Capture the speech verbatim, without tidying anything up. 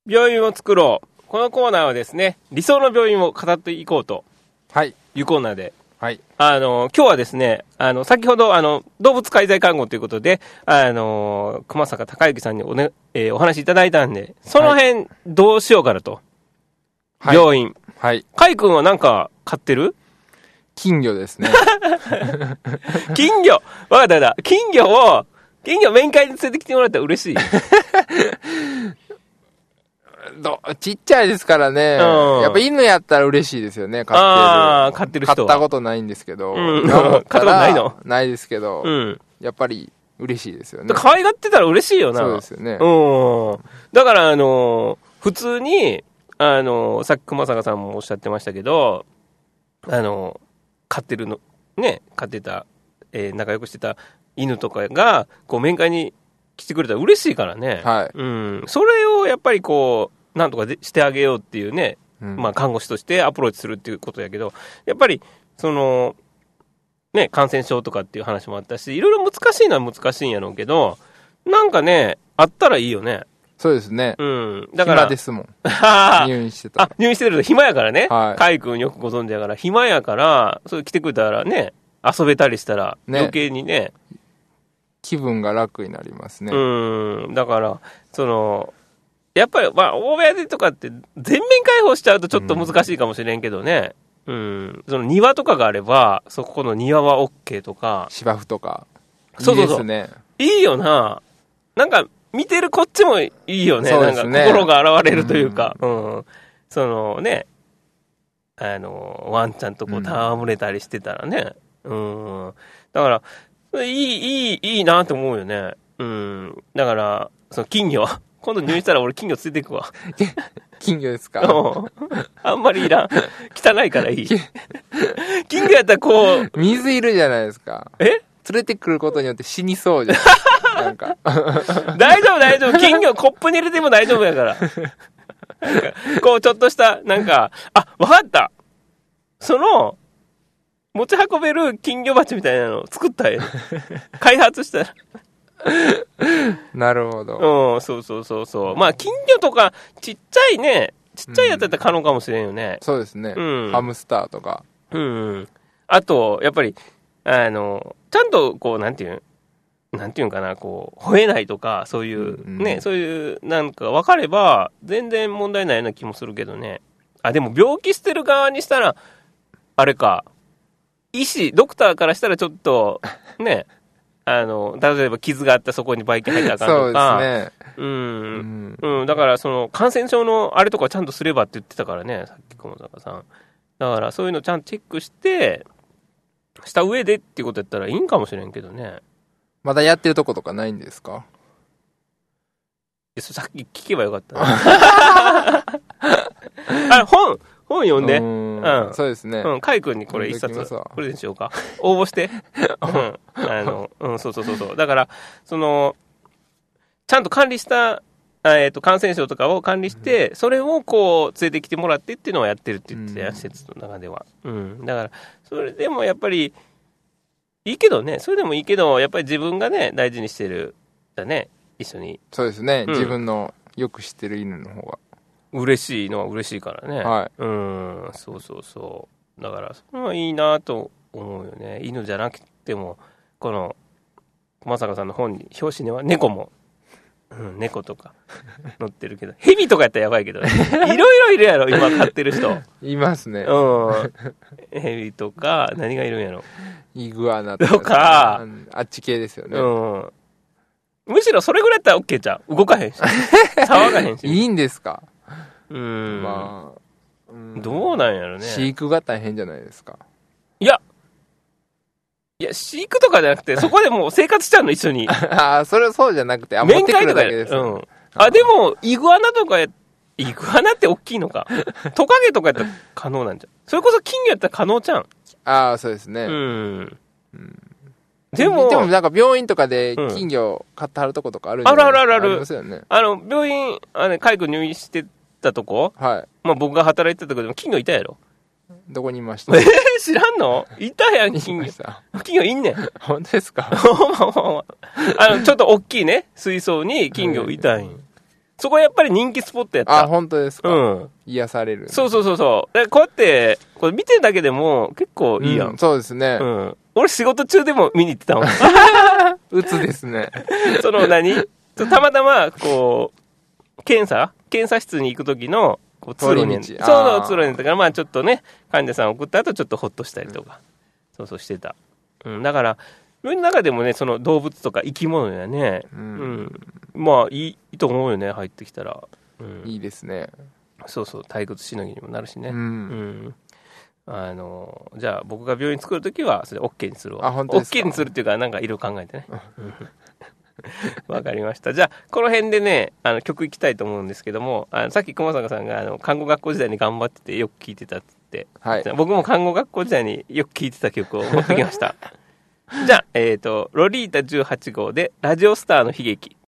病院を作ろう。このコーナーはですね、理想の病院を語っていこうというコーナーで、 はい、 あの今日はですね、あの先ほどあの動物介在看護ということで、あの熊坂孝之さんにお、ねえー、お話いただいたんで、その辺どうしようかなと、はい、病院、 はい、 海君はなんか飼ってる？ 金魚ですね。 金魚、わかったわかった。金魚を金魚面会に連れてきてもらったら嬉しい。 どちっちゃいですからね、うん、やっぱ犬やったら嬉しいですよね。飼ってる。 ああ、飼ってる人は。 飼ったことないんですけど、 うん、飼ったことないの？ ないですけど、 うん、 やっぱり嬉しいですよね。 可愛がってたら嬉しいよな。 そうですよね。 うん。だからあのー、普通にあのー、さっき熊坂さんもおっしゃってましたけど、あのー、飼ってるのね、飼ってた、えー、仲良くしてた犬とかがこう面会に来てくれたら嬉しいからね。 はい。 うん。それをやっぱりこうなんとかでしてあげようっていうね、うん、まあ看護師としてアプローチするっていうことやけど、やっぱりそのね、感染症とかっていう話もあったし、いろいろ難しいのは難しいんやろうけど、なんかね、あったらいいよね。 そうですね。 うん。だから。 暇ですもん。入院してた。 あ、入院してると暇やからね。 はい。 カイ君よくご存知やから、暇やから、それ来てくれたらね、遊べたりしたら、余計にね。ね、 気分が楽になりますね。 うん。だから、その、やっぱり、まあ、大部屋でとかって全面開放しちゃうとちょっと難しいかもしれんけどね。うん。その庭とかがあれば、そこの庭は OK とか。 芝生とか。 そうそうそう。 いいですね。 いいよな。なんか、見てるこっちもいいよね。 そうですね。 なんか心が現れるというか。うん。うん、そのね、あの、ワンちゃんとこう戯れたりしてたらね。うん。うん、だから、いい、いい、いいなと思うよね。うん。だから、その金魚。今度入院したら俺金魚連れていくわ。 金魚ですか？ あんまりいらん。汚いからいい。金魚やったらこう。 水いるじゃないですか。 え？ 連れてくることによって死にそうじゃん。なんか。 大丈夫大丈夫。金魚コップに入れても大丈夫やから。なんかこうちょっとした、なんか、あ、わかった。その、持ち運べる金魚鉢みたいなのを作ったよ。開発したら。 なるほど。 うん、そうそうそうそう。まあ金魚とかちっちゃいね、ちっちゃいやつだったら可能かもしれんよね。 うん、そうですね。うん、ハムスターとか。 うん。あとやっぱりあのちゃんとこうなんていうんなんていうんかな、こう吠えないとかそういう、うん、ね、そういうなんか分かれば全然問題ないような気もするけどね。あ、でも病気してる側にしたらあれか、医師ドクターからしたらちょっとね。あの例えば傷があったそこにばい菌入ったらあかんとか。 そうですね。 うん、うん、だからその感染症のあれとかちゃんとすればって言ってたからね、さっき熊坂さん。だからそういうのちゃんとチェックしてした上でっていうことやったらいいんかもしれんけどね。 まだやってるとことかないんですか？ さっき聞けばよかったな。あ、本本読んで。うん、 うん、そうですね。 うん、カイ君にこれ一冊プレゼントしようか。応募して。うん、あの、うん、そうそうそうそう。だからそのちゃんと管理した、えっと感染症とかを管理して、それをこう連れてきてもらってっていうのをやってるって言ってたよ、施設の中では。うん、だからそれでもやっぱりいいけどね、それでもいいけどやっぱり自分がね大事にしてるだね、一緒に。 そうですね。うん、自分のよく知ってる犬の方が。 嬉しいのは嬉しいからね。 はい。 うん、そうそうそう。だからそれはいいなと思うよね。犬じゃなくてもこの熊坂さんの本に表紙には猫も、うん、猫とか載ってるけど、蛇とかやったらやばいけどね。いろいろいるやろ今飼ってる人。 いますね。 うん。蛇とか何がいるんやろ。 イグアナとか。 とかあっち系ですよね。 うん。むしろそれぐらいやったら OK じゃん。動かへんし。騒がへんし。 いいんですか？ うん、 まあ、うん、 どうなんやろね。 飼育が大変じゃないですか。 いやいや飼育とかじゃなくてそこでもう生活しちゃうの一緒に。 ああ、それそうじゃなくて、あ、 面会とかやです、ね、 うん、あ、でもイグアナとかやイグアナって大きいのか。トカゲとかやったら可能なんじゃん。それこそ金魚やったら可能じゃん。 ああ、そうですね。 うん、 うん、 でもでもなんか病院とかで金魚買ってはるとことかあるんじゃないですか。 あるあるあるある。 ありますよね。 あの病院あの海軍入院してたとこ、 はい。 まあ僕が働いてたとこでも金魚いたやろ。 どこにいました？ えー、知らんの？いたやん金魚。金魚いんねん。 本当ですか？ あのちょっと大きいね水槽に金魚いたん、うん、 そこやっぱり人気スポットやった。 あ、本当ですか。うん。癒される。 そうそうそうそう。でこうやって、これ見てるだけでも結構いいやん。 うん、そうですね。 うん。俺仕事中でも見に行ってたもん。 うつですね。 その何たまたま、こう、検査検査室に行く時の、こう通路に。そうそう、通路に。だからまあちょっとね、患者さん送った後ちょっとホッとしたりとか、うん、そうそうしてた。うん。だから、俺の中でもね、その動物とか生き物やね、うん。うん、まあいい、いいと思うよね、入ってきたら。 うん、いいですね。 そうそう、退屈しのぎにもなるしね。うん。うん、あの、じゃあ僕が病院作るときは、それ OK にするわ。 あ、本当ですか。 OK にするっていうか、なんか色々考えてね。わかりました。じゃあ、この辺でね、あの曲いきたいと思うんですけども、あのさっき熊坂さんがあの看護学校時代に頑張っててよく聴いてたって言って、はい、僕も看護学校時代によく聴いてた曲を持ってきました。じゃあ、えっ、ー、と、ロリータじゅうはち号でラジオスターの悲劇。